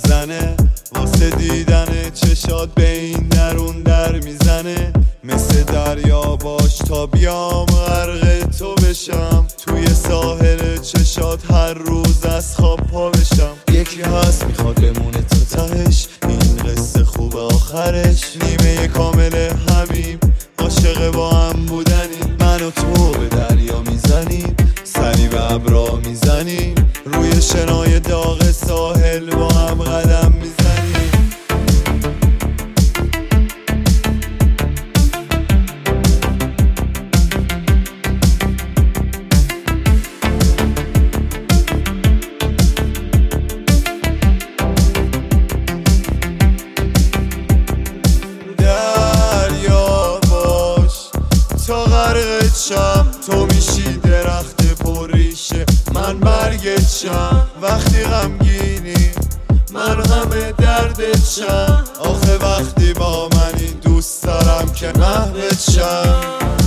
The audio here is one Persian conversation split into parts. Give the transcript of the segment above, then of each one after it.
میزنه، واسه دیدن چشات به این درون در میزنه. مثل دریا باش تا بیام غرق تو بشم، توی ساحل چشات هر روز از خواب پا بشم. یکی هست میخواد بمونه تا تهش، این قصه خوب آخرش. نیمه کامل همیم، عاشق با هم بودنیم. من و تو به دریا میزنیم، سری به ابرا میزنیم، روی شنای داغ ساحل با هم قدم میزنیم. تا غرقت تو میشی درخت پرریشه، من برگت وقتی غمگینی، من غم دردت شم. آخه وقتی با منی دوست دارم که محوت شم.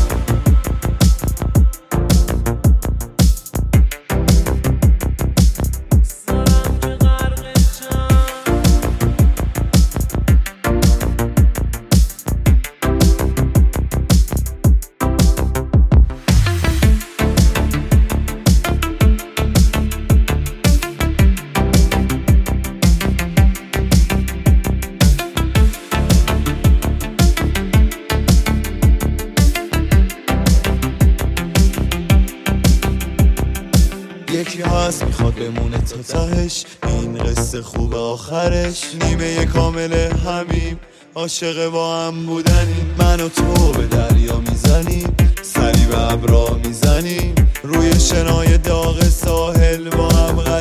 یکی هست میخواد بمونه تا تهش، این قصه خوب آخرش. نیمه کامل همیم، عاشق با هم بودنیم. من و تو به دریا میزنیم، سری به ابرا میزنیم، روی شنای داغ ساحل با هم